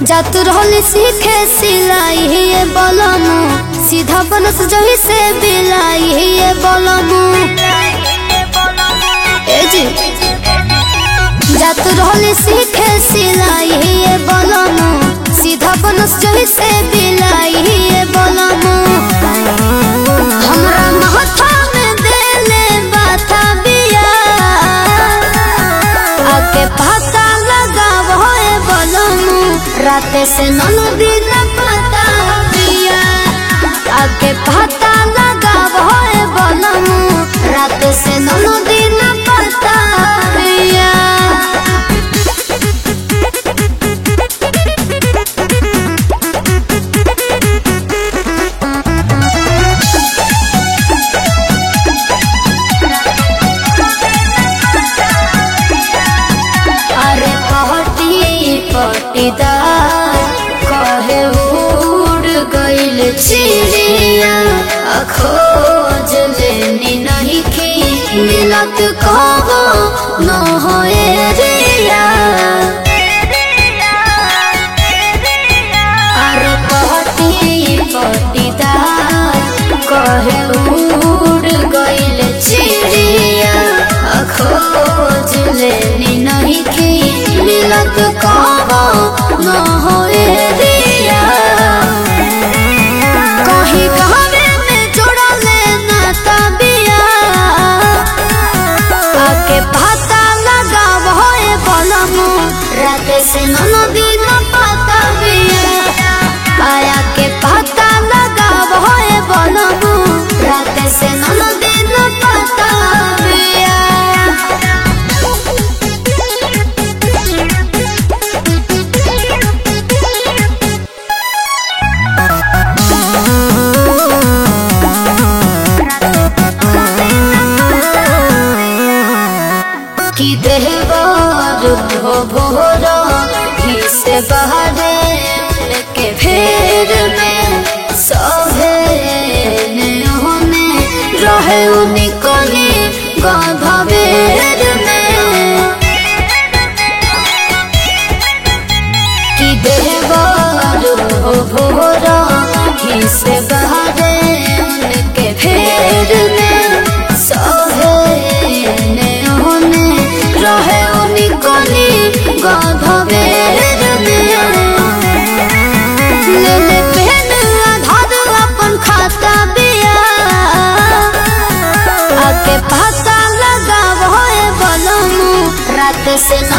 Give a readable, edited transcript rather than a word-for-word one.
जात रहली सीखे सिलाई ये बोलमु सीधा बनस जही से बिलाई ये बोलमु ए जी जात रहली सीखे सिलाई ये बोलमु सीधा बनस जही से बिलाई ये बोलमु हमरा माथा में देले बाथा बिया आके पता लगाव होए बोलमु राते से नदी न पता बिया आके पता लगाव होए बोलमु राते से नदी न पता बिया अरे पटीदार कहे उड़ गइल चिड़िया खोज लेनी नहीं की मिलत कहो न होए रिया अरे पटीदार कहे उड़ गइल चिड़िया खोज लेनी नहीं की मिलत कहो न होए रिया कहीं कहवे में जोड़ा लेना तबिया आके पता लगाव होए बोलमु राते से नदी न पता बिया आया के पता लगाव होए बोलमु राते से नदी न पता बिया की देहबार हो भोरा ही से बहरे के फेर में सहेने रहे उनिकने गाभेर में की देहबार हो भोरा ही से बहरे के फेर में सहेने रहे उनिकने गाभेर में ले पेन आधार अपन खाता बिया आके पता लगाव होए बोलमु रात से